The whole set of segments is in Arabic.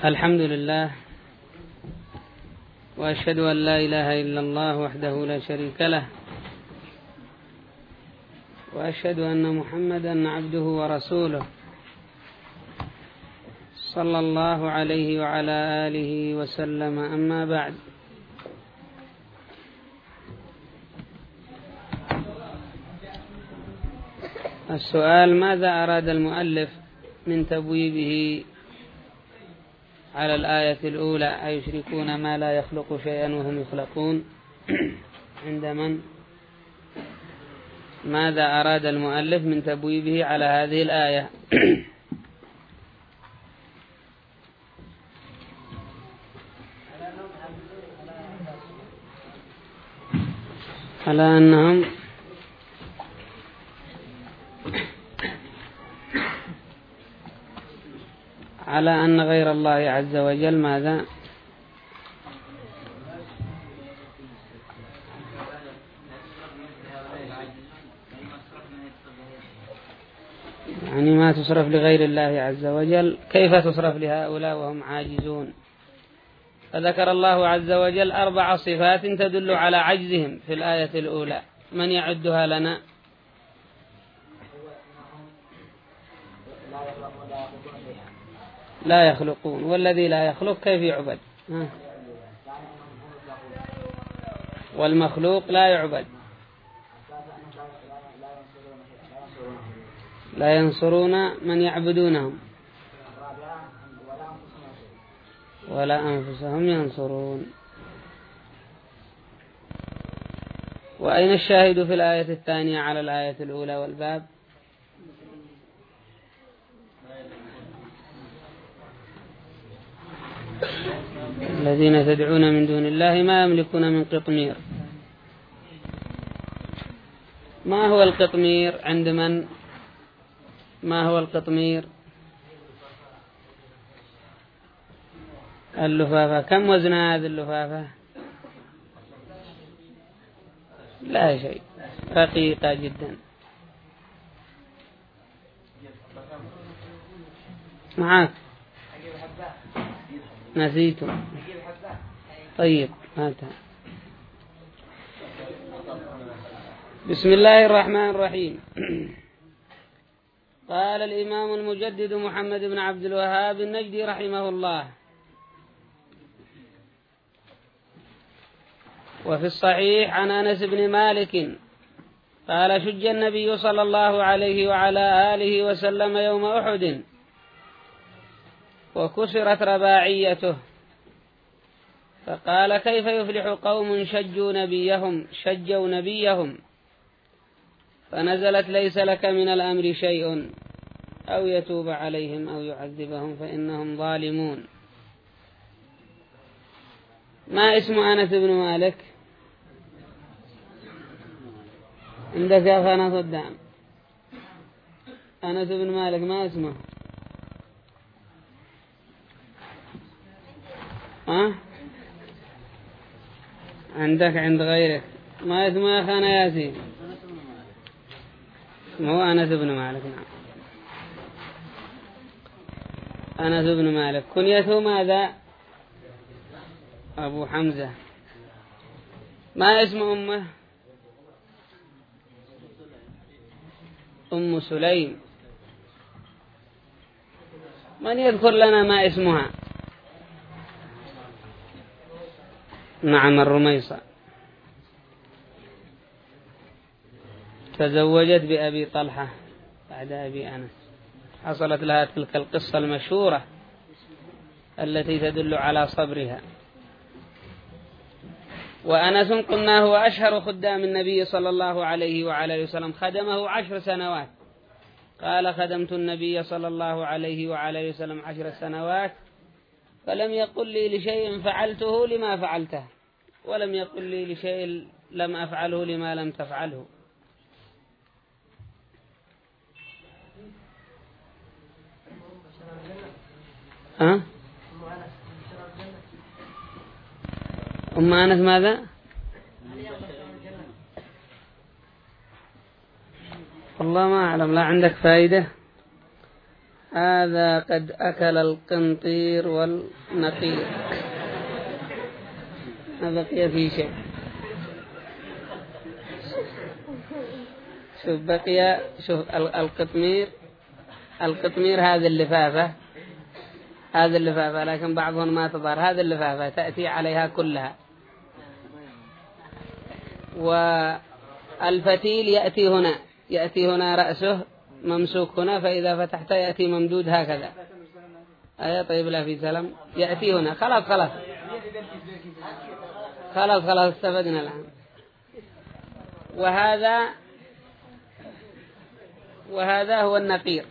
الحمد لله، وأشهد أن لا إله إلا الله وحده لا شريك له، وأشهد أن محمدا عبده ورسوله صلى الله عليه وعلى آله وسلم. أما بعد، السؤال: ماذا أراد المؤلف من تبويبه على الآية الأولى أيشركون ما لا يخلق شيئا وهم يخلقون؟ عند من؟ ماذا أراد المؤلف من تبويبه على هذه الآية؟ على أنهم على أن غير الله عز وجل ماذا؟ يعني ما تصرف لغير الله عز وجل. كيف تصرف لهؤلاء وهم عاجزون؟ فذكر الله عز وجل 4 صفات تدل على عجزهم في الآية الأولى. من يعدها لنا؟ لا يخلقون، والذي لا يخلق كيف يعبد؟ والمخلوق لا يعبد. لا ينصرون من يعبدونهم ولا أنفسهم ينصرون. وأين الشاهد في الآية الثانية على الآية الأولى والباب؟ الذين تدعون من دون الله ما يملكون من قطمير. ما هو القطمير عند من؟ ما هو القطمير؟ اللفافة. كم وزن هذه اللفافة؟ لا شيء، رقيقة جدا. معك؟ نسيتم؟ طيب، هاتها. بسم الله الرحمن الرحيم. قال الإمام المجدد محمد بن عبد الوهاب النجدي رحمه الله: وفي الصحيح عن أنس بن مالك قال: شج النبي صلى الله عليه وعلى آله وسلم يوم أحد وكسرت رباعيته، فقال: كيف يفلح قوم شجوا نبيهم فنزلت: ليس لك من الأمر شيء، أو يتوب عليهم أو يعذبهم فإنهم ظالمون. ما اسم أنس بن مالك؟ عندك يا أخي أنس الدعم. أنس بن مالك ما اسمه؟ عندك عند غيرك ما اسمه يا أخي؟ أنا ياسين. هو أنس بن مالك. نعم، أنس بن مالك. كنيته ماذا؟ أبو حمزة. ما اسم أمه؟ أم سليم. من يذكر لنا ما اسمها؟ نعم، الرميصة. تزوجت بأبي طلحة بعد أبي أنس. حصلت لها تلك القصة المشهورة التي تدل على صبرها. وأنس قلنا هو أشهر خدام النبي صلى الله عليه وعلى وسلم، خدمه 10 سنوات. قال: خدمت النبي صلى الله عليه وعلى وسلم 10 سنوات، فلم يقل لي لشيء فعلته لما فعلته، ولم يقل لي لشيء لم أفعله لما لم تفعله. أم أنس ماذا؟ والله ما أعلم، لا عندك فائدة. هذا قد أكل القنطير والنقير، ما بقي في شيء. شوف بقي، شوف القطمير هذه اللفافة، لكن بعضهم ما تظهر هذه اللفافة تأتي عليها كلها. والفتيل يأتي هنا رأسه ممسوك هنا، فإذا فتحته يأتي ممدود هكذا. طيب لا في سلام، يأتي هنا. خلاص استفدنا الآن. وهذا هو النقير.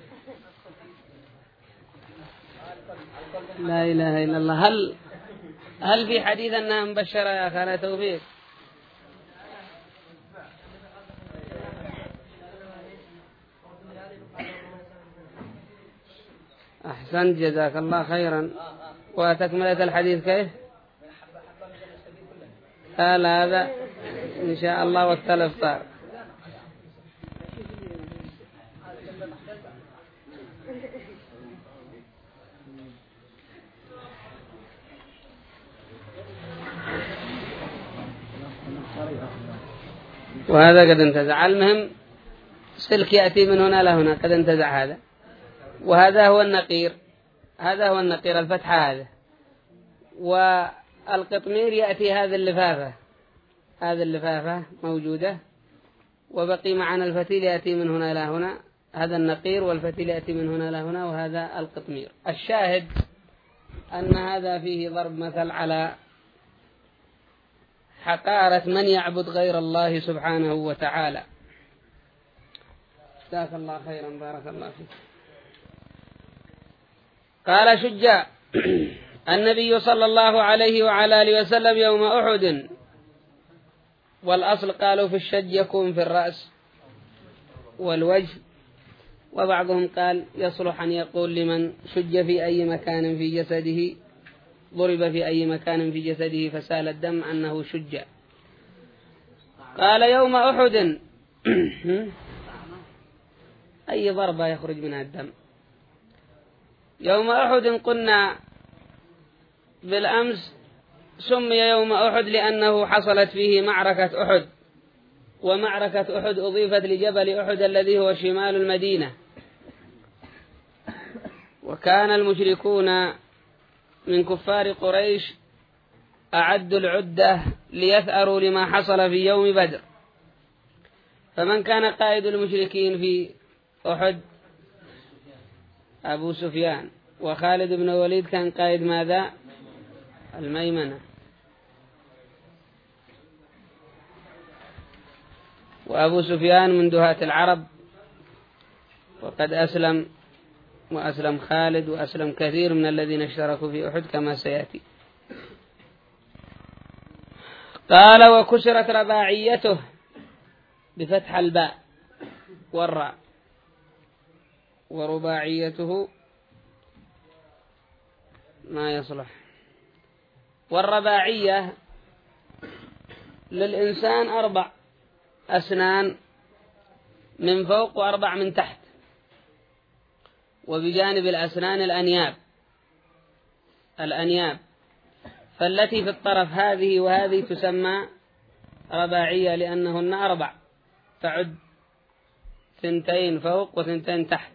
لا إله إلا الله. هل في حديث أنها مبشرة يا أخانا توفيق؟ أحسنت، جزاك الله خيرا. وتكملة الحديث كيف؟ قال هذا إن شاء الله وقت الإفطار. وهذا قد انتزع. المهم سلك يأتي من هنا لهنا، قد انتزع هذا. وهذا هو النقير، الفتحة هذا. والقطمير يأتي هذه اللفافة موجودة. وبقي معنا الفتيل يأتي من هنا إلى هنا، هذا النقير، والفتيل يأتي من هنا إلى هنا، وهذا القطمير. الشاهد أن هذا فيه ضرب مثل على حقارة من يعبد غير الله سبحانه وتعالى. جزاك الله خيرا، بارك الله فيك. قال شجاع النبي صلى الله عليه وعلى آله وسلم يوم أحد، والأصل قالوا في الشج يكون في الرأس والوجه، وبعضهم قال يصلح أن يقول لمن شج في أي مكان في جسده، ضرب في أي مكان في جسده فسال الدم أنه شج. قال يوم أحد أي ضربة يخرج منها الدم. يوم أحد قلنا بالأمس سمي يوم أحد لأنه حصلت فيه معركة أحد، ومعركة أحد أضيفت لجبل أحد الذي هو شمال المدينة. وكان المشركون من كفار قريش أعدوا العدة ليثأروا لما حصل في يوم بدر. فمن كان قائد المشركين في أحد؟ أبو سفيان. وخالد بن وليد كان قائد ماذا؟ الميمنة. وأبو سفيان من دهاة العرب، وقد أسلم، وأسلم خالد، وأسلم كثير من الذين اشتركوا في أحد كما سيأتي. قال وكسرت رباعيته بفتح الباء والراء، ورباعيته ما يصلح. والرباعية للإنسان 4 أسنان من فوق و4 من تحت، وبجانب الأسنان الأنياب، فالتي في الطرف هذه وهذه تسمى رباعية لأنهن 4، تعد 2 فوق و2 تحت،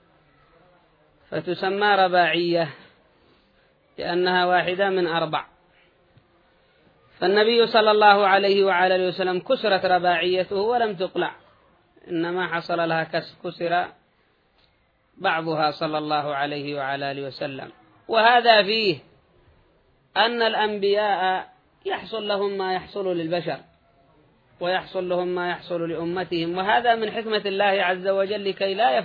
فتسمى رباعية لأنها واحدة من 4. فالنبي صلى الله عليه وعلى آله وسلم كسرت رباعيته ولم تقلع، إنما حصل لها كسر بعضها صلى الله عليه وعلى آله وسلم. وهذا فيه أن الأنبياء يحصل لهم ما يحصل للبشر، ويحصل لهم ما يحصل لأمتهم، وهذا من حكمة الله عز وجل لكي لا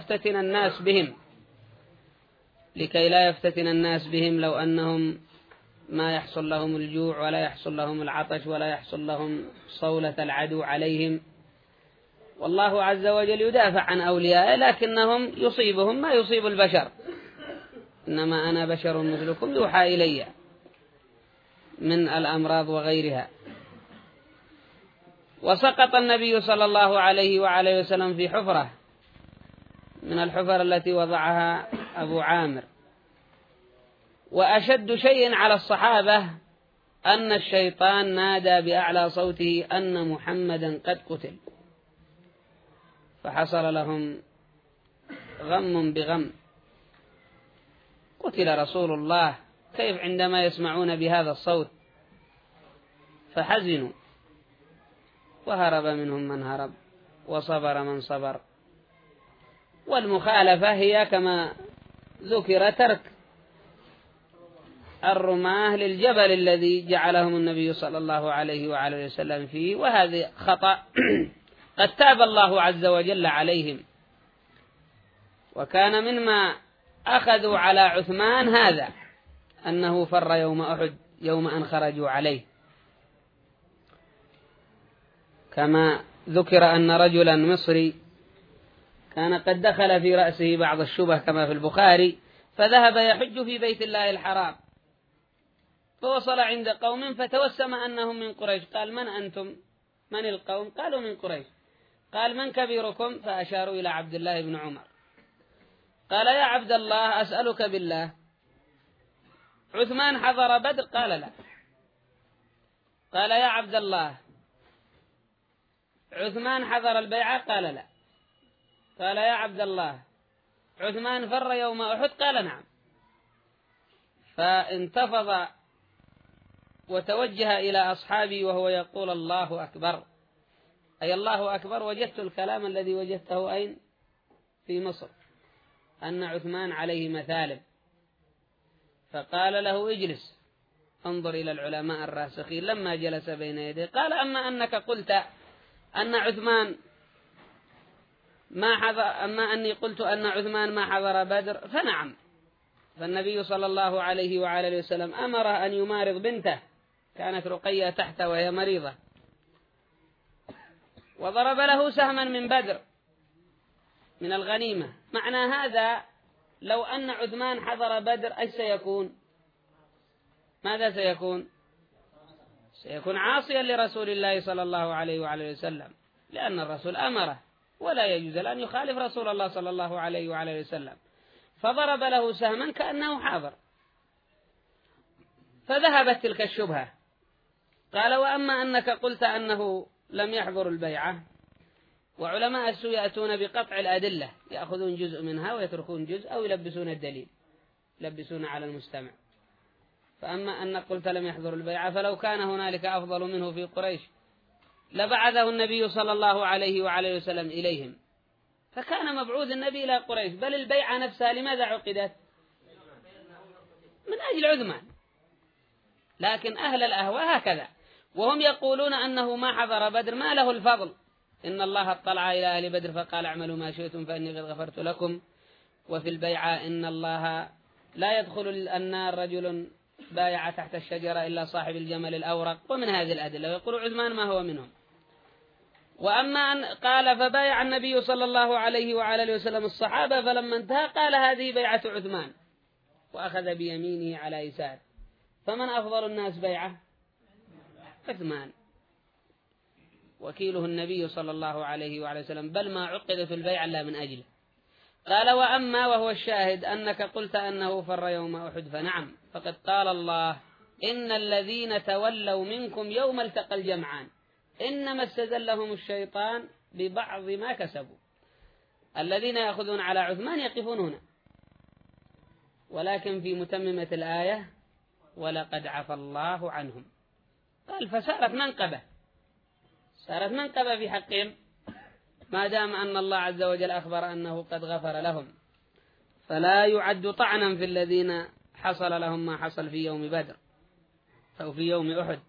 يفتتن الناس بهم، لو أنهم ما يحصل لهم الجوع ولا يحصل لهم العطش ولا يحصل لهم صولة العدو عليهم. والله عز وجل يدافع عن أوليائه، لكنهم يصيبهم ما يصيب البشر. إنما أنا بشر مثلكم يوحى إلي من الأمراض وغيرها. وسقط النبي صلى الله عليه وعلى وسلم في حفرة من الحفر التي وضعها أبو عامر. وأشد شيء على الصحابة أن الشيطان نادى بأعلى صوته أن محمدا قد قتل، فحصل لهم غم بغم، قتل رسول الله، كيف عندما يسمعون بهذا الصوت؟ فحزنوا، وهرب منهم من هرب، وصبر من صبر. والمخالفة هي كما ذكر ترك الرماة للجبل الذي جعلهم النبي صلى الله عليه وعلى وسلم فيه، وهذا خطأ قد تاب الله عز وجل عليهم. وكان مما أخذوا على عثمان هذا، أنه فر يوم أحد يوم أن خرجوا عليه، كما ذكر أن رجلا مصري كان قد دخل في رأسه بعض الشبه كما في البخاري، فذهب يحج في بيت الله الحرام، فوصل عند قوم فتوسم أنهم من قريش، قال: من أنتم؟ من القوم؟ قالوا: من قريش. قال: من كبيركم؟ فأشاروا إلى عبد الله بن عمر. قال: يا عبد الله، أسألك بالله، عثمان حضر بدر؟ قال: لا. قال: يا عبد الله، عثمان حضر البيعة؟ قال: لا. قال: يا عبد الله، عثمان فر يوم أحد؟ قال: نعم. فانتفض وتوجه إلى أصحابه وهو يقول: الله أكبر، أي الله أكبر، وجدت الكلام الذي وجدته أين؟ في مصر، أن عثمان عليه مثالب. فقال له: اجلس، انظر إلى العلماء الراسخين. لما جلس بين يديه قال: أما أنك قلت أن عثمان ما حضر، أما أني قلت أن عثمان ما حضر بدر، فنعم، فالنبي صلى الله عليه وعلى وسلم أمره أن يمارض بنته، كانت رقية تحته وهي مريضة، وضرب له سهما من بدر من الغنيمة. معنى هذا لو أن عثمان حضر بدر أي سيكون؟ ماذا سيكون؟ سيكون عاصيا لرسول الله صلى الله عليه وعلى وسلم، لأن الرسول أمره، ولا يجوز أن يخالف رسول الله صلى الله عليه وعلى وسلم، فضرب له سهما كأنه حاضر، فذهبت تلك الشبهة. قال: وأما أنك قلت أنه لم يحضر البيعة، وعلماء السوء يأتون بقطع الأدلة، يأخذون جزء منها ويتركون جزء، أو يلبسون الدليل، يلبسون على المستمع. فأما أنك قلت لم يحضر البيعة، فلو كان هنالك أفضل منه في قريش لبعثه النبي صلى الله عليه وعلى وسلم إليهم، فكان مبعوث النبي إلى قريش. بل البيعة نفسها لماذا عقدت؟ من أجل عثمان. لكن أهل الأهواء هكذا، وهم يقولون أنه ما حضر بدر ما له الفضل، إن الله اطلع إلى أهل بدر فقال: اعملوا ما شئتم فإني قد غفرت لكم. وفي البيعة إن الله لا يدخل النار رجل بايع تحت الشجرة إلا صاحب الجمل الأورق، ومن هذه الأدلة. ويقول عثمان ما هو منهم. وأما أن قال: فبايع النبي صلى الله عليه وعلى وسلم الصحابة، فلما انتهى قال: هذه بيعة عثمان، وأخذ بيمينه على يسار. فمن أفضل الناس بيعة؟ عثمان، وكيله النبي صلى الله عليه وعلى وسلم، بل ما عقدت البيعة إلا من أجله. قال: وأما وهو الشاهد أنك قلت أنه فر يوم أحد، فنعم، فقد قال الله: إن الذين تولوا منكم يوم التقى الجمعان إنما استزلهم الشيطان ببعض ما كسبوا. الذين يأخذون على عثمان يقفون هنا، ولكن في متممة الآية: ولقد عفى الله عنهم. قال: فصارت منقبة، صارت منقبة في حقهم، ما دام أن الله عز وجل أخبر أنه قد غفر لهم، فلا يعد طعنا في الذين حصل لهم ما حصل في يوم بدر أو في يوم أحد.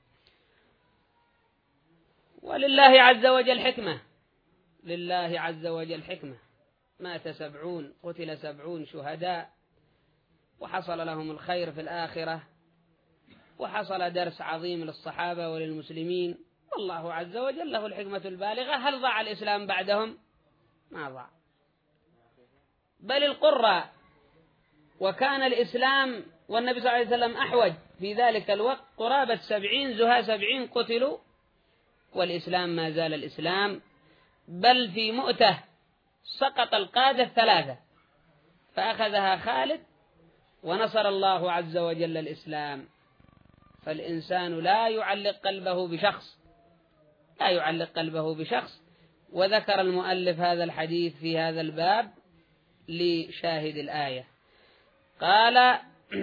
ولله عز وجل حكمة، لله عز وجل حكمة. مات 70، قتل 70 شهداء، وحصل لهم الخير في الآخرة، وحصل درس عظيم للصحابة وللمسلمين، والله عز وجل له الحكمة البالغة. هل ضاع الإسلام بعدهم؟ ما ضاع، بل القرى. وكان الإسلام والنبي صلى الله عليه وسلم أحوج في ذلك الوقت، قرابة 70 زهاء 70 قتلوا، والإسلام ما زال الإسلام. بل في مؤتة سقط القادة 3، فأخذها خالد ونصر الله عز وجل الإسلام. فالإنسان لا يعلق قلبه بشخص، لا يعلق قلبه بشخص. وذكر المؤلف هذا الحديث في هذا الباب لشاهد الآية. قال: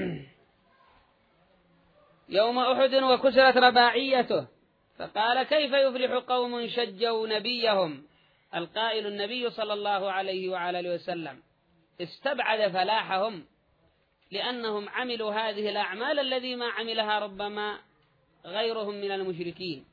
يوم أحد وكسرت رباعيته، فقال: كيف يفلح قوم شجوا نبيهم؟ القائل النبي صلى الله عليه وعلى وسلم استبعد فلاحهم لأنهم عملوا هذه الأعمال الذي ما عملها ربما غيرهم من المشركين،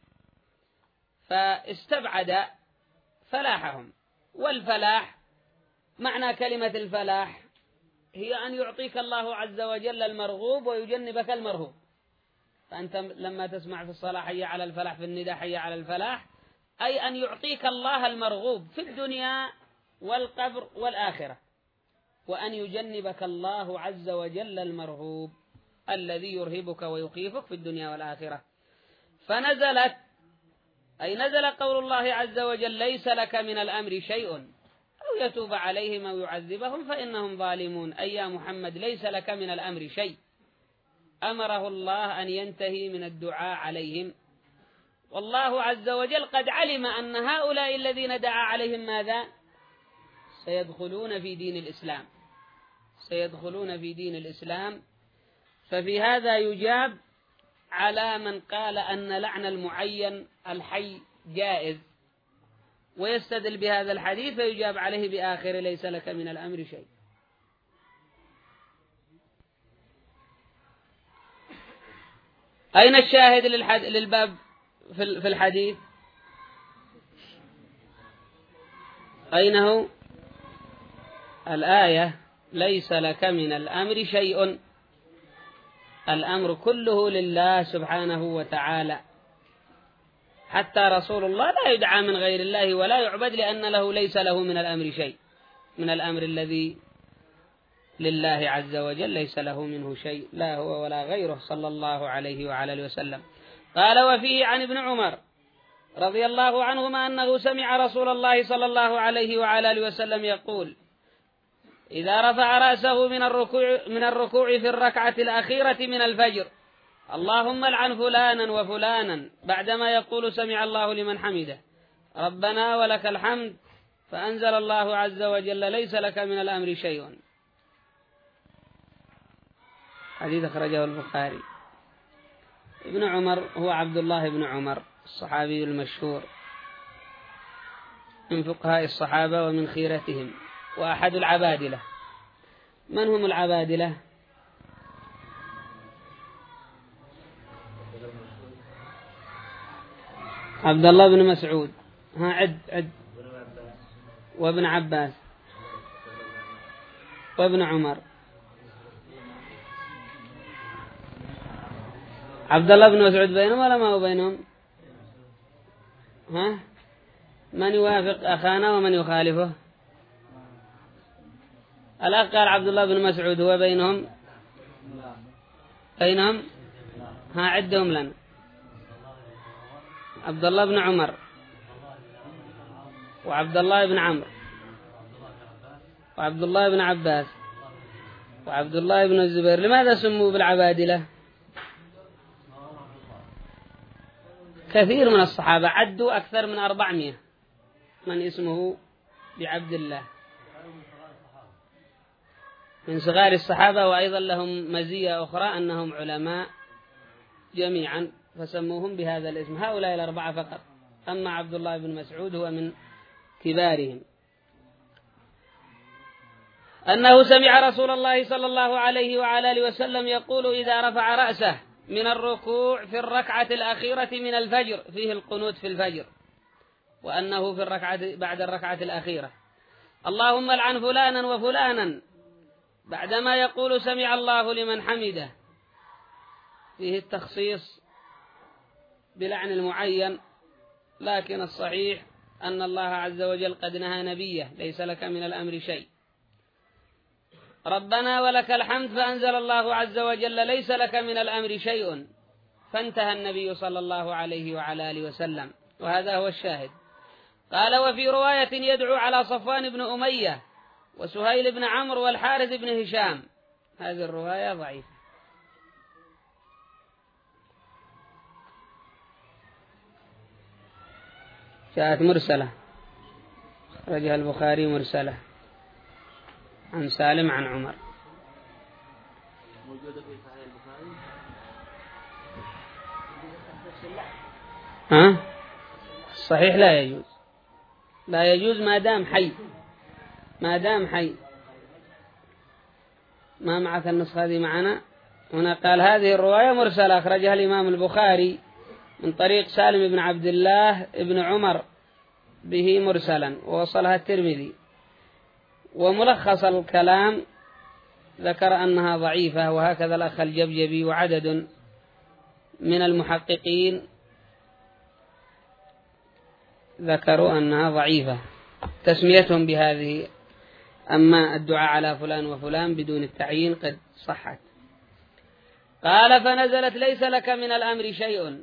فاستبعد فلاحهم. والفلاح معنى كلمة الفلاح هي أن يعطيك الله عز وجل المرغوب ويجنبك المرهوب. فأنت لما تسمع في الصلاة حي على الفلاح، في النداء حي على الفلاح، أي أن يعطيك الله المرغوب في الدنيا والقبر والآخرة، وأن يجنبك الله عز وجل المرهوب الذي يرهبك ويخيفك في الدنيا والآخرة. فنزلت، أي نزل قول الله عز وجل: ليس لك من الأمر شيء أو يتوب عليهم أو يعذبهم فإنهم ظالمون. أي يا محمد ليس لك من الأمر شيء. أمره الله أن ينتهي من الدعاء عليهم، والله عز وجل قد علم أن هؤلاء الذين دعا عليهم ماذا؟ سيدخلون في دين الإسلام، سيدخلون في دين الإسلام. ففي هذا يجاب على من قال أن لعن المعين الحي جائز، ويستدل بهذا الحديث فيجاب عليه بآخر: ليس لك من الأمر شيء. أين الشاهد للباب في الحديث؟ أين هو؟ الآية: ليس لك من الأمر شيء. الأمر كله لله سبحانه وتعالى، حتى رسول الله لا يدعى من غير الله ولا يعبد، لأن له ليس له من الأمر شيء. من الأمر الذي لله عز وجل ليس له منه شيء، لا هو ولا غيره صلى الله عليه وعلى وسلم. قال: وفيه عن ابن عمر رضي الله عنهما أنه سمع رسول الله صلى الله عليه وعلى وسلم يقول: إذا رفع رأسه من الركوع في الركعة الأخيرة من الفجر: اللهم العن فلانا وفلانا، بعدما يقول سمع الله لمن حمده ربنا ولك الحمد، فأنزل الله عز وجل: ليس لك من الأمر شيء. حديث أخرجه البخاري. ابن عمر هو عبد الله بن عمر الصحابي المشهور من فقهاء الصحابة ومن خيرتهم، وأحد العبادلة. من هم العبادلة؟ عبد الله بن مسعود، عد وابن عباس وابن عمر. عبد الله بن مسعود بينهم ولا ما هو بينهم؟ من يوافق أخانا ومن يخالفه؟ الأخ قال عبد الله بن مسعود هو بينهم. عدهم لنا. عبد الله بن عمر، وعبد الله بن عمرو، وعبد الله بن عباس، وعبد الله بن الزبير. لماذا سموا بالعبادلة؟ كثير من الصحابة عدوا أكثر من 400 من اسمه بعبد الله من صغار الصحابة، وأيضا لهم مزية أخرى أنهم علماء جميعا فسموهم بهذا الاسم. هؤلاء 4 فقط، أما عبد الله بن مسعود هو من كبارهم. أنه سمع رسول الله صلى الله عليه وعلى آله وسلم يقول: إذا رفع رأسه من الركوع في الركعة الأخيرة من الفجر، فيه القنوت في الفجر، وأنه في الركعة بعد الركعة الأخيرة: اللهم العن فلانا وفلانا، بعدما يقول سمع الله لمن حمده، فيه التخصيص بلعن المعين. لكن الصحيح أن الله عز وجل قد نهى نبيه: ليس لك من الأمر شيء. ربنا ولك الحمد، فأنزل الله عز وجل: ليس لك من الأمر شيء، فانتهى النبي صلى الله عليه وعلى آله وسلم. وهذا هو الشاهد. قال: وفي رواية: يدعو على صفوان بن أمية وسهيل بن عمرو والحارث بن هشام. هذه الرواية ضعيفة. جاءت مرسلة، أخرجها البخاري مرسلة عن سالم عن عمر. موجودة في صحيح البخاري؟ صحيح لا يجوز، لا يجوز ما دام حي، ما دام حي. ما معك النسخة هذه معنا؟ هنا قال هذه الرواية مرسلة أخرجها الإمام البخاري من طريق سالم بن عبد الله بن عمر به مرسلا، ووصلها الترمذي. وملخص الكلام ذكر أنها ضعيفة، وهكذا الأخ الجبجبي وعدد من المحققين ذكروا أنها ضعيفة، تسميتهم بهذه. أما الدعاء على فلان وفلان بدون التعيين قد صحت. قال فنزلت ليس لك من الأمر شيء.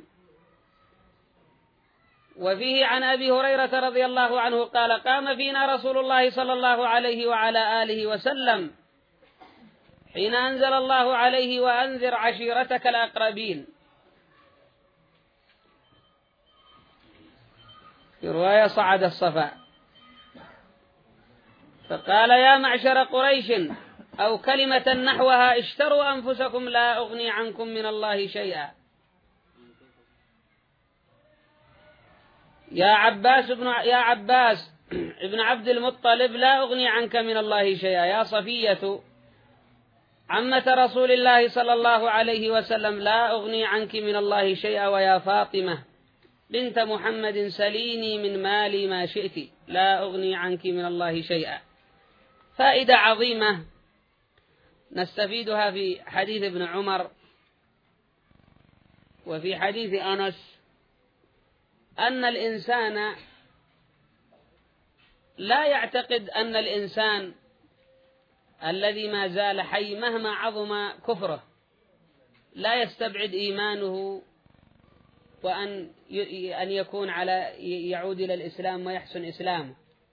وفيه عن أبي هريرة رضي الله عنه قال قام فينا رسول الله صلى الله عليه وعلى آله وسلم حين أنزل الله عليه وأنذر عشيرتك الأقربين. في رواية صعد الصفا فقال يا معشر قريش أو كلمة نحوها اشتروا أنفسكم لا أغني عنكم من الله شيئا. يا عباس ابن عبد المطلب لا أغني عنك من الله شيئا. يا صفية عمة رسول الله صلى الله عليه وسلم لا أغني عنك من الله شيئا. ويا فاطمة بنت محمد سليني من مالي ما شئت لا أغني عنك من الله شيئا. فائدة عظيمة نستفيدها في حديث ابن عمر وفي حديث أنس، أن الإنسان لا يعتقد أن الإنسان الذي ما زال حي مهما عظم كفره لا يستبعد إيمانه وأن يكون يعود إلى الإسلام ويحسن إسلامه.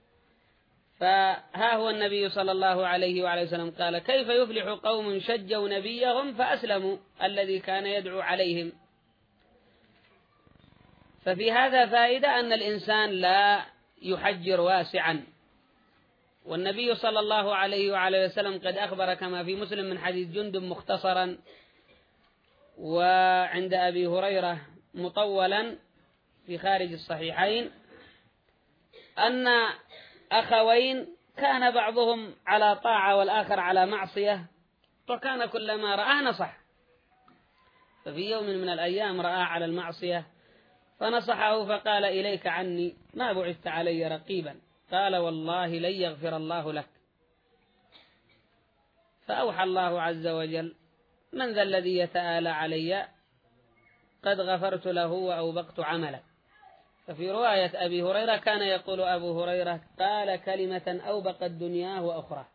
فها هو النبي صلى الله عليه وعلى وسلم قال كيف يفلح قوم شجوا نبيهم فأسلموا الذي كان يدعو عليهم. ففي هذا فائدة أن الإنسان لا يحجر واسعا. والنبي صلى الله عليه وعلى وسلم قد أخبر كما في مسلم من حديث جندب مختصرا وعند أبي هريرة مطولا في خارج الصحيحين أن أخوين كان بعضهم على طاعة والآخر على معصية، وكان كلما رأى نصح. ففي يوم من الأيام رأى على المعصية فنصحه فقال إليك عني ما بعثت علي رقيبا. قال والله لن يغفر الله لك. فأوحى الله عز وجل من ذا الذي يتآلى علي قد غفرت له وأوبقت عمله. ففي رواية أبي هريرة كان يقول أبو هريرة قال كلمة أوبقت دنياه وأخرى.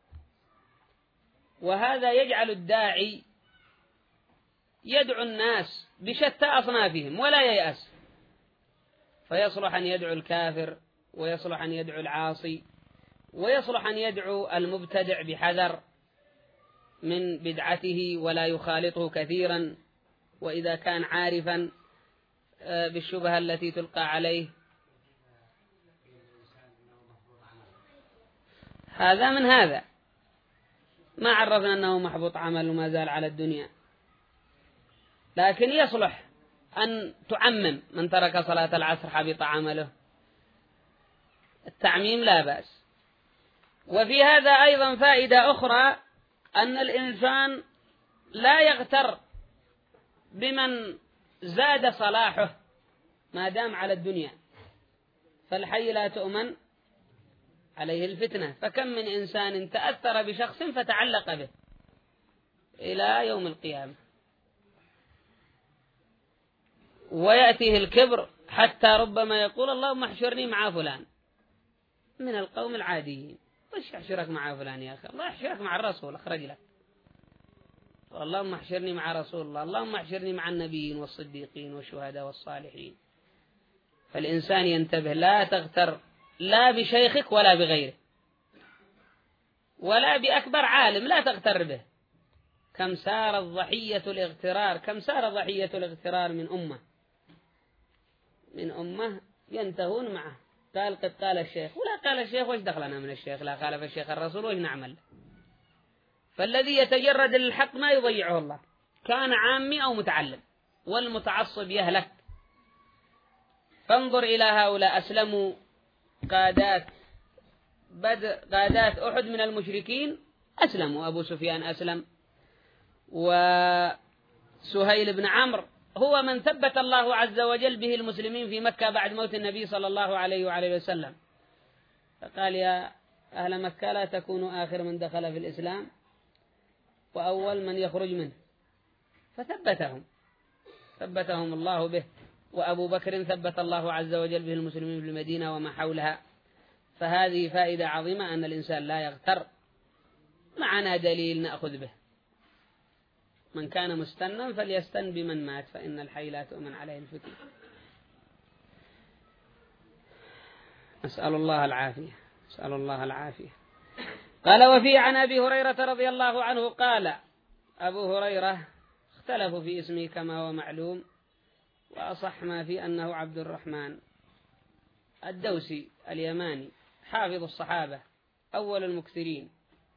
وهذا يجعل الداعي يدعو الناس بشتى أصنافهم ولا ييأس، فيصلح أن يدعو الكافر ويصلح أن يدعو العاصي ويصلح أن يدعو المبتدع بحذر من بدعته ولا يخالطه كثيرا، وإذا كان عارفا بالشبهة التي تلقى عليه. هذا من هذا ما عرفنا أنه محبوط عمل وما زال على الدنيا، لكن يصلح أن تعمم من ترك صلاة العصر حبط عمله. التعميم لا بأس. وفي هذا أيضا فائدة أخرى أن الإنسان لا يغتر بمن زاد صلاحه ما دام على الدنيا، فالحي لا تؤمن عليه الفتنة. فكم من إنسان تأثر بشخص فتعلق به إلى يوم القيامة، ويأتيه الكبر حتى ربما يقول اللهم احشرني مع فلان من القوم العاديين. وش يحشرك مع فلان يا أخي؟ الله يحشرك مع الرسول أخرج لك. اللهم احشرني مع رسول الله، اللهم احشرني مع النبيين والصديقين والشهداء والصالحين. فالإنسان ينتبه لا تغتر لا بشيخك ولا بغيره، ولا بأكبر عالم لا تغتر به. كم سار ضحية الاغترار من أمة ينتهون معه. قال قد قال الشيخ، ولا قال الشيخ وش دخلنا من الشيخ، لا خالف الشيخ الرسول وش نعمل. فالذي يتجرد للحق ما يضيعه الله، كان عامي أو متعلم، والمتعصب يهلك. فانظر إلى هؤلاء أسلموا قادات أحد من المشركين أسلموا. أبو سفيان أسلم، وسهيل بن عمرو هو من ثبت الله عز وجل به المسلمين في مكة بعد موت النبي صلى الله عليه وعليه وسلم. فقال يا أهل مكة لا تكونوا آخر من دخل في الإسلام وأول من يخرج منه، ثبتهم الله به. وأبو بكر ثبت الله عز وجل به المسلمين في المدينة وما حولها. فهذه فائدة عظيمة أن الإنسان لا يغتر. معنا دليل نأخذ به: من كان مستنا فليستن بمن مات فإن الحي لا تؤمن عليه الفتنة. نسأل الله العافية. قال: وفي عن أبي هريرة رضي الله عنه قال: أبو هريرة اختلفوا في اسمه كما هو معلوم، وأصح ما في أنه عبد الرحمن الدوسي اليماني، حافظ الصحابة، أول المكثرين،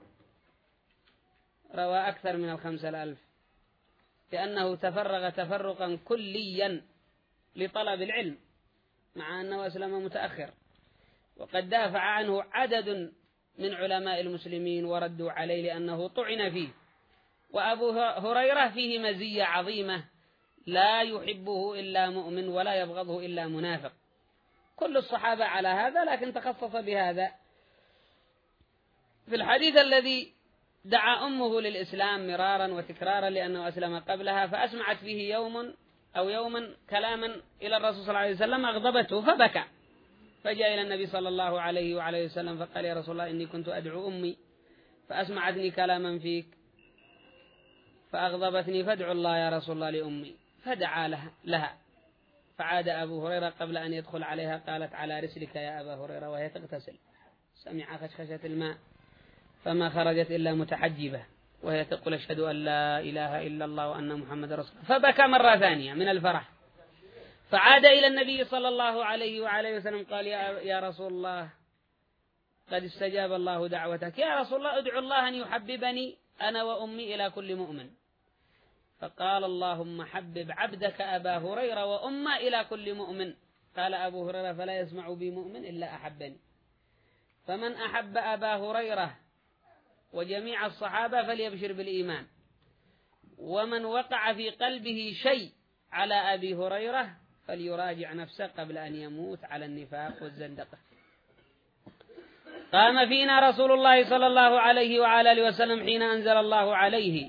روى أكثر من 5000، لأنه تفرغ تفرقا كليا لطلب العلم مع أنه أسلم متأخر. وقد دافع عنه عدد من علماء المسلمين وردوا عليه لأنه طعن فيه. وأبو هريرة فيه مزية عظيمة: لا يحبه إلا مؤمن ولا يبغضه إلا منافق. كل الصحابة على هذا، لكن تخصص بهذا. في الحديث الذي دعا أمه للإسلام مرارا وتكرارا لأنه أسلم قبلها، فأسمعت فيه يوما كلاما إلى الرسول صلى الله عليه وسلم أغضبته فبكى، فجاء إلى النبي صلى الله عليه وعليه وسلم فقال: يا رسول الله إني كنت أدعو أمي فأسمعتني كلاما فيك فأغضبتني، فادعو الله يا رسول الله لأمي. فدعا لها. فعاد أبو هريرة قبل أن يدخل عليها، قالت: على رسلك يا أبا هريرة، وهي تغتسل. سمع خشخشة الماء فما خرجت إلا متحجبة وهي تقول: أشهد أن لا إله إلا الله وأن محمد رسول الله. فبكى مرة ثانية من الفرح. فعاد إلى النبي صلى الله عليه وعليه وسلم قال: يا رسول الله قد استجاب الله دعوتك، يا رسول الله ادعو الله أن يحببني أنا وأمي إلى كل مؤمن. فقال: اللهم حبب عبدك أبا هريرة وأمه إلى كل مؤمن. قال أبو هريرة: فلا يسمع بي مؤمن إلا أحبني. فمن أحب أبا هريرة وجميع الصحابة فليبشر بالإيمان، ومن وقع في قلبه شيء على أبي هريرة فليراجع نفسه قبل أن يموت على النفاق والزندقة. قام فينا رسول الله صلى الله عليه وعلى آله وسلم حين أنزل الله عليه،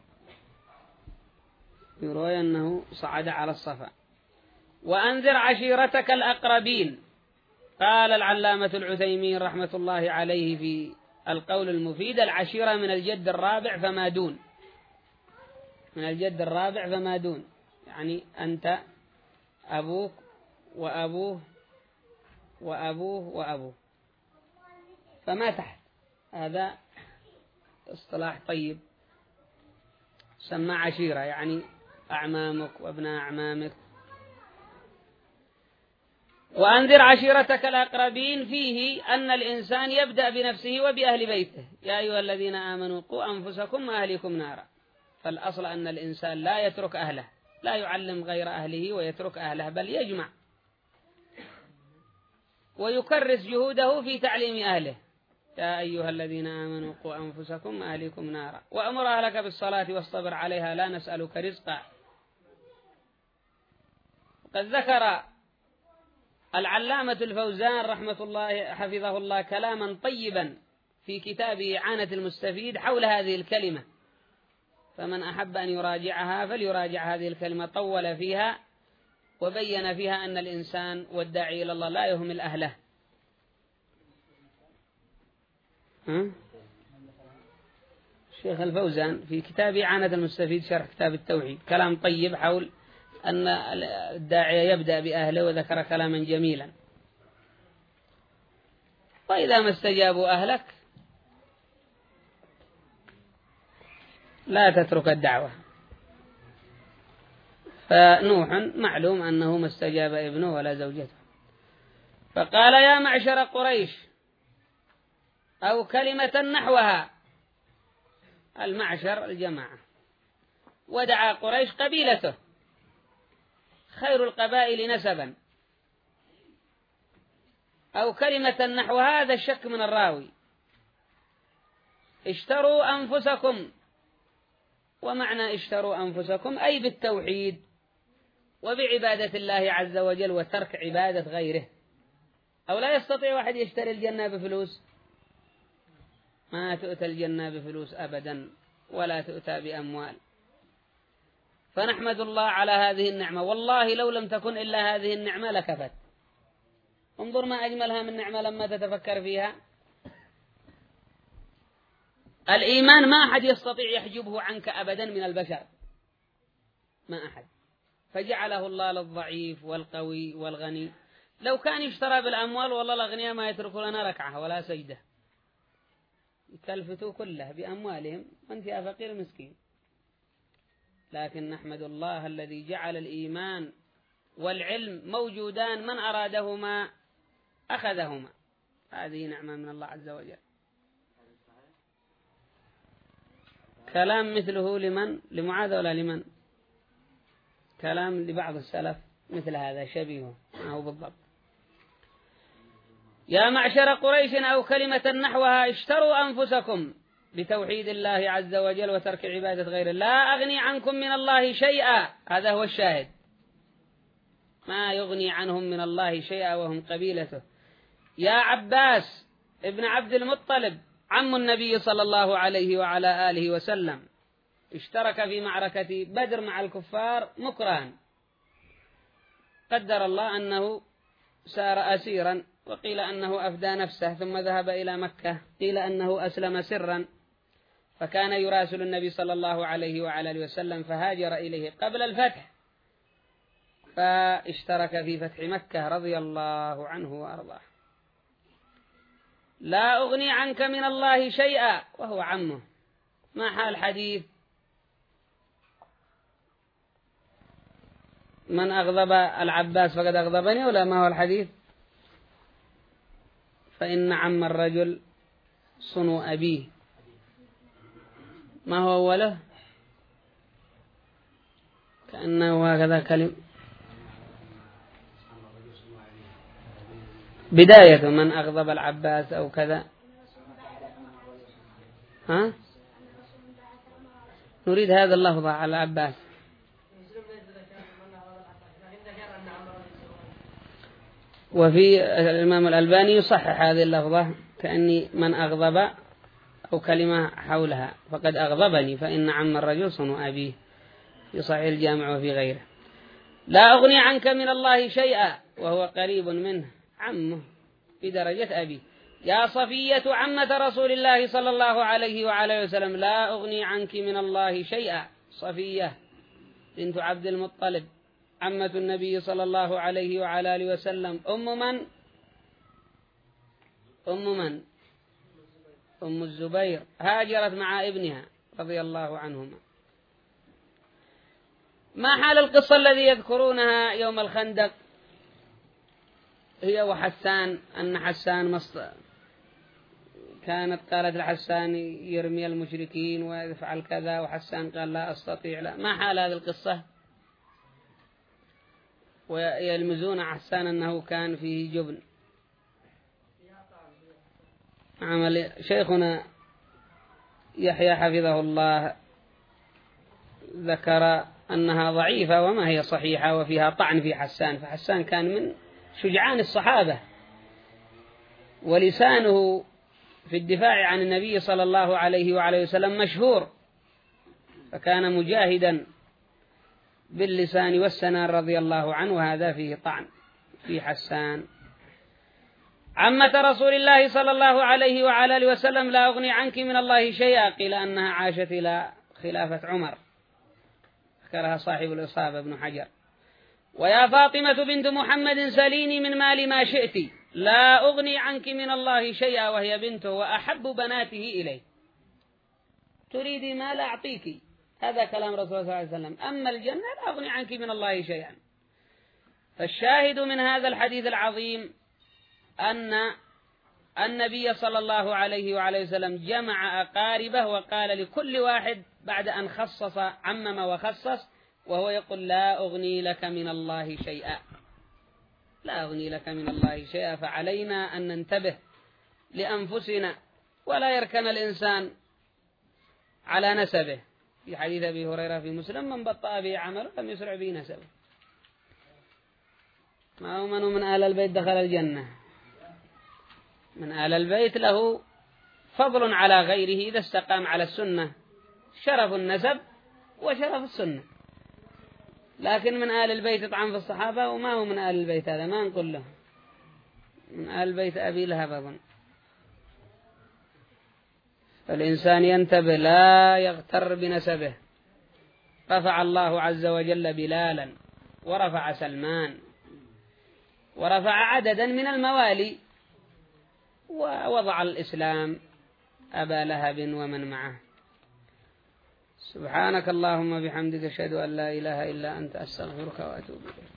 يروي أنه صعد على الصفا: وأنذر عشيرتك الأقربين. قال العلامة العثيمين رحمة الله عليه في القول المفيد: العشيرة من الجد الرابع فما دون، يعني أنت أبوك وأبوه وأبوه وأبوه فما تحت. هذا اصطلاح طيب، سمى عشيرة، يعني أعمامك وابناء أعمامك. وأنذر عشيرتك الأقربين فيه أن الإنسان يبدأ بنفسه وبأهل بيته: يا أيها الذين آمنوا قوا أنفسكم وأهليكم نارا. فالأصل أن الإنسان لا يترك أهله، لا يعلم غير أهله ويترك أهله، بل يجمع ويكرس جهوده في تعليم أهله. يا أيها الذين آمنوا قوا أنفسكم وأهليكم نارا وأمر أهلك بالصلاة واصطبر عليها لا نسألك رزقا. قد ذكر العلامة الفوزان رحمة الله حفظه الله كلاما طيبا في كتابه إعانة المستفيد حول هذه الكلمة، فمن أحب أن يراجعها فليراجع هذه الكلمة. طول فيها وبين فيها أن الإنسان والداعي إلى الله لا يهمل أهله. الشيخ الفوزان في كتاب إعانة المستفيد شرح كتاب التوحيد كلام طيب حول أن الداعية يبدأ بأهله، وذكر كلاما جميلا: وإذا ما استجابوا أهلك لا تترك الدعوة. فنوح معلوم أنه ما استجاب ابنه ولا زوجته، فقال يا معشر قريش، أو كلمة نحوها. المعشر الجماعة، ودعا قريش قبيلته خير القبائل نسبا، أو كلمة نحو هذا الشك من الراوي. اشتروا أنفسكم، ومعنى اشتروا أنفسكم أي بالتوحيد وبعبادة الله عز وجل وترك عبادة غيره. أو لا يستطيع واحد يشتري الجنة بفلوس، ما تؤتى الجنة بفلوس أبدا، ولا تؤتى بأموال. فنحمد الله على هذه النعمة، والله لو لم تكن إلا هذه النعمة لكفت. انظر ما أجملها من نعمة لما تتفكر فيها. الإيمان ما أحد يستطيع يحجبه عنك أبدا من البشر، ما أحد. فجعله الله للضعيف والقوي والغني. لو كان يشترى بالأموال والله الأغنياء ما يتركوا لنا ركعة ولا سجدة، يكلفتوا كله بأموالهم، وانت يا فقير مسكين. لكن نحمد الله الذي جعل الإيمان والعلم موجودان، من أرادهما أخذهما. هذه نعمة من الله عز وجل. كلام مثله لمن؟ لمعاذ ولا لمن؟ كلام لبعض السلف مثل هذا شبيه، ما هو بالضبط. يا معشر قريش، أو كلمة نحوها اشتروا أنفسكم بتوحيد الله عز وجل وترك عبادة غيره، لا أغني عنكم من الله شيئا. هذا هو الشاهد، ما يغني عنهم من الله شيئا وهم قبيلته. يا عباس ابن عبد المطلب عم النبي صلى الله عليه وعلى آله وسلم، اشترك في معركة بدر مع الكفار مكرها. قدر الله أنه سار أسيرا، وقيل أنه أفدى نفسه ثم ذهب إلى مكة، قيل أنه أسلم سرا، فكان يراسل النبي صلى الله عليه وعلى آله وسلم، فهاجر إليه قبل الفتح، فاشترك في فتح مكة رضي الله عنه وأرضاه. لا أغني عنك من الله شيئا، وهو عمه. ما حال الحديث؟ من أغضب العباس فقد أغضبني، ولا ما هو الحديث؟ فإن عم الرجل صنو أبيه. ما هو أوله؟ كأنه هكذا كلمة بداية من أغضب العباس أو كذا. ها؟ نريد هذا اللفظ على العباس. وفي الإمام الألباني يصحح هذه اللفظة، كأني من أغضب أو كلمة حولها فقد أغضبني، فإن عم الرجل صنو أبيه، في صحيح الجامع وفي غيره. لا أغني عنك من الله شيئا، وهو قريب منه، عمه بدرجة أبيه. يا صفية عمة رسول الله صلى الله عليه وعلى وسلم، لا أغني عنك من الله شيئا. صفية بنت عبد المطلب عمة النبي صلى الله عليه وعلى آله وسلم. أم من؟ أم الزبير، هاجرت مع ابنها رضي الله عنهما. ما حال القصة الذي يذكرونها يوم الخندق هي وحسان؟ أن حسان كانت قالت لحسان يرمي المشركين ويفعل كذا، وحسان قال لا أستطيع. لا، ما حال هذه القصة؟ ويلمزون حسان أنه كان فيه جبن. عمل شيخنا يحيى حفظه الله ذكر أنها ضعيفة وما هي صحيحة، وفيها طعن في حسان، فحسان كان من شجعان الصحابة، ولسانه في الدفاع عن النبي صلى الله عليه وعليه وسلم مشهور، فكان مجاهدا باللسان والسنان رضي الله عنه. هذا فيه طعن في حسان. عمة رسول الله صلى الله عليه وعلى آله وسلم، لا أغني عنك من الله شيئا. قيل أنها عاشت إلى خلافة عمر، ذكرها صاحب الإصابة ابن حجر. ويا فاطمة بنت محمد سليني من مال ما شئت، لا أغني عنك من الله شيئا، وهي بنته وأحب بناته إليه. تريدي ما لا أعطيك. هذا كلام رسول الله صلى الله عليه وسلم. أما الجنة لا أغني عنك من الله شيئا. فالشاهد من هذا الحديث العظيم أن النبي صلى الله عليه وعليه وسلم جمع أقاربه وقال لكل واحد بعد أن خصص عمم وخصص، وهو يقول لا أغني لك من الله شيئا، لا أغني لك من الله شيئا. فعلينا أن ننتبه لأنفسنا ولا يركن الإنسان على نسبه. في حديث أبي هريرة في مسلم: من بطأ به عمله لم يسرع به نسبه. ما هو من أهل البيت دخل الجنة. من أهل البيت له فضل على غيره إذا استقام على السنة، شرف النسب وشرف السنة. لكن من أهل البيت يطعن في الصحابة وما هو من أهل البيت، هذا ما نقول له من أهل البيت أبي لهب أظن. فالإنسان ينتبه لا يغتر بنسبه. رفع الله عز وجل بلالا، ورفع سلمان، ورفع عددا من الموالي، ووضع الإسلام أبا لهب ومن معه. سبحانك اللهم بحمدك أشهد أن لا إله إلا أنت أستغفرك وأتوب إليك.